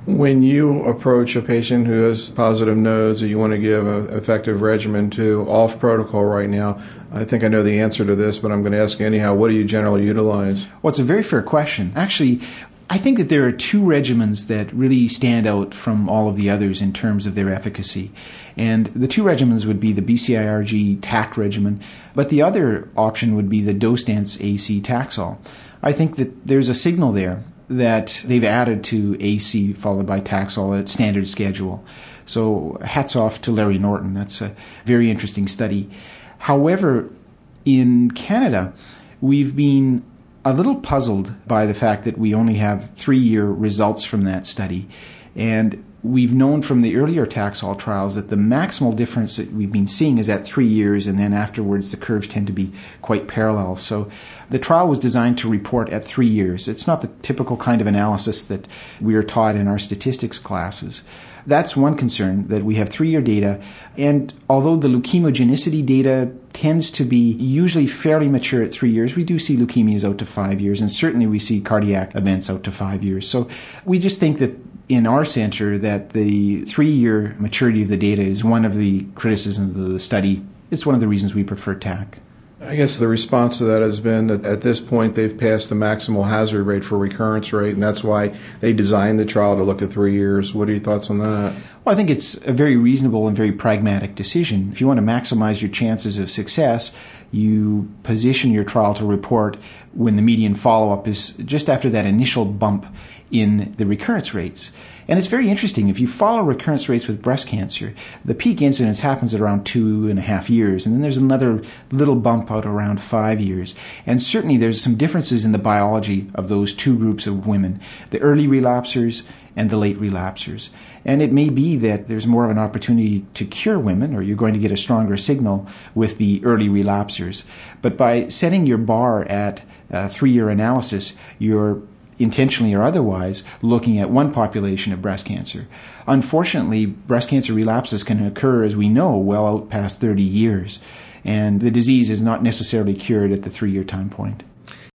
When you approach a patient who has positive nodes that you want to give an effective regimen to off protocol right now, I think I know the answer to this, but I'm going to ask you anyhow, what do you generally utilize? Well, it's a very fair question. Actually, I think that there are two regimens that really stand out from all of the others in terms of their efficacy. And the two regimens would be the BCIRG TAC regimen, but the other option would be the dose-dense AC Taxol. I think that there's a signal there that they've added to AC followed by Taxol at standard schedule. So hats off to Larry Norton. That's a very interesting study. However, in Canada, we've been a little puzzled by the fact that we only have 3-year results from that study. And we've known from the earlier Taxol trials that the maximal difference that we've been seeing is at 3 years, and then afterwards the curves tend to be quite parallel. So the trial was designed to report at 3 years. It's not the typical kind of analysis that we are taught in our statistics classes. That's one concern, that we have 3-year data, and although the leukemogenicity data tends to be usually fairly mature at 3 years, we do see leukemias out to 5 years, and certainly we see cardiac events out to 5 years. So we just think that in our center that the 3-year maturity of the data is one of the criticisms of the study. It's one of the reasons we prefer TAC. I guess the response to that has been that at this point they've passed the maximal hazard rate for recurrence rate, and that's why they designed the trial to look at 3 years. What are your thoughts on that? Well, I think it's a very reasonable and very pragmatic decision. If you want to maximize your chances of success, you position your trial to report when the median follow-up is just after that initial bump in the recurrence rates. And it's very interesting. If you follow recurrence rates with breast cancer, the peak incidence happens at around 2.5 years, and then there's another little bump out around 5 years. And certainly there's some differences in the biology of those two groups of women, the early relapsers and the late relapsers. And it may be that there's more of an opportunity to cure women, or you're going to get a stronger signal with the early relapsers. But by setting your bar at 3-year analysis, you're intentionally or otherwise looking at one population of breast cancer. Unfortunately, breast cancer relapses can occur, as we know, well out past 30 years. And the disease is not necessarily cured at the 3-year time point.